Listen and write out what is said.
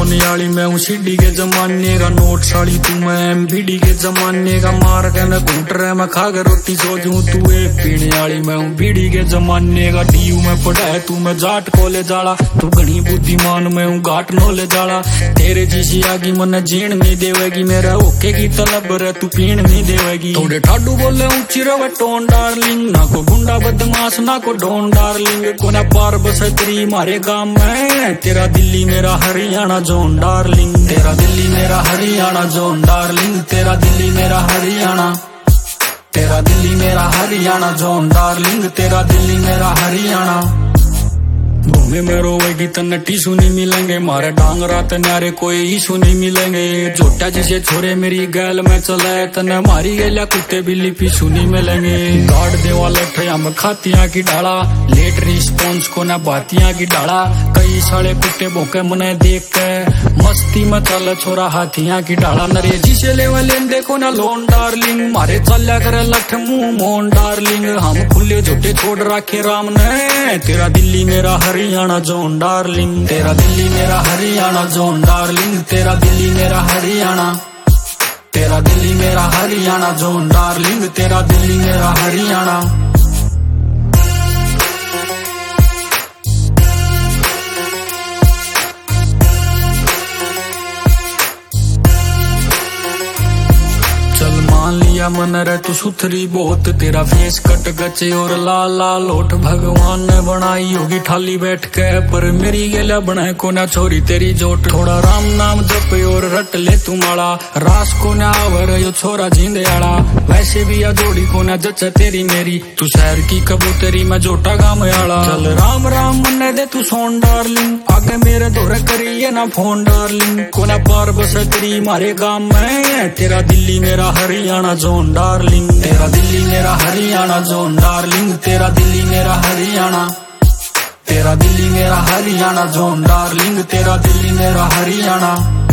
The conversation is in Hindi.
सोने वाली मैं हूँ सीढ़ी के जमाने का, नोट साड़ी तू मैं एमबीडी के जमाने का। मार के न घूट रहे मैं खा के रोटी सोचूं, तू एक पीने वाली मैं हूँ बीड़ी के जमाने का। डीयू में पढ़ा है तू मैं जाट कोले जाला, तू घनी बुद्धिमान मैं हूँ घाट नोले जाला। तेरे जैसी आगी मन जीण नहीं देवेगी, मेरा ओके की तलब रे तू पीण नहीं देवेगी। थोड़े ठाडू बोले ऊंची रवे टोन डार्लिंग, ना को गुंडा बदमाश ना को डोन डार्लिंग। कोना पार बसे तेरी मारे गांव में, तेरा दिल्ली मेरा हरियाणा जोन डार्लिंग, तेरा दिल्ली मेरा हरियाणा जोन डार्लिंग, तेरा दिल्ली मेरा हरियाणा, तेरा दिल्ली मेरा हरियाणा जोन डार्लिंग, तेरा दिल्ली मेरा हरियाणा। घूमे में रोवेगी तन्ने टीसू नहीं मिलेंगे, मारे डांगरा तन्यारे कोई ईसू नहीं मिलेंगे। जोटा जिसे छोरे मेरी गैल में चले, तन्ने मारी गेला कुत्ते बिल्ली पीसू नहीं मिलेंगे। गाड़ देवा लठया में खातिया की डाला, लेट रिस्पॉन्स को ना बातिया की डाला। कई साले कुत्ते भोंके मने देख के, मस्ती में चल छोरा हाथिया की डाला। नरे जिसे लेवा लेन देखो ना लोन डार्लिंग, मारे चल्या करे लठ मुंह मोन डार्लिंग। हम खुले झूठे छोड़ रखे राम ने, तेरा दिल्ली मेरा हरियाणा जोन डार्लिंग, तेरा दिल्ली मेरा हरियाणा जोन डार्लिंग, तेरा दिल्ली मेरा हरियाणा, तेरा दिल्ली मेरा हरियाणा जोन डार्लिंग, तेरा दिल्ली मेरा हरियाणा। मान लिया मन रे तू सुथरी बहुत, तेरा फेस कट गचे और लाल लाल होठ भगवान ने बनाई होगी ठाली बैठ के। पर मेरी गेला बनाए को ना छोरी तेरी जोट, थोड़ा राम नाम जप और रट ले तू माला। रास को ना आवर यो छोरा जींदे आला, वैसे भी या जोड़ी को ना जच तेरी मेरी। तू शहर की कबूतरी मैं जोटा गाँव आला। चल राम राम मन दे तू सोन डार्लिंग, आगे मेरे दौरे करिए ना फोन डार्लिंग। को ना पार बस तेरी मारे गाँव में, तेरा दिल्ली मेरा हरियाणा जोन डार्लिंग, तेरा दिल्ली मेरा हरियाणा जोन डार्लिंग, तेरा दिल्ली मेरा हरियाणा, तेरा दिल्ली मेरा हरियाणा जोन डार्लिंग, तेरा दिल्ली मेरा हरियाणा।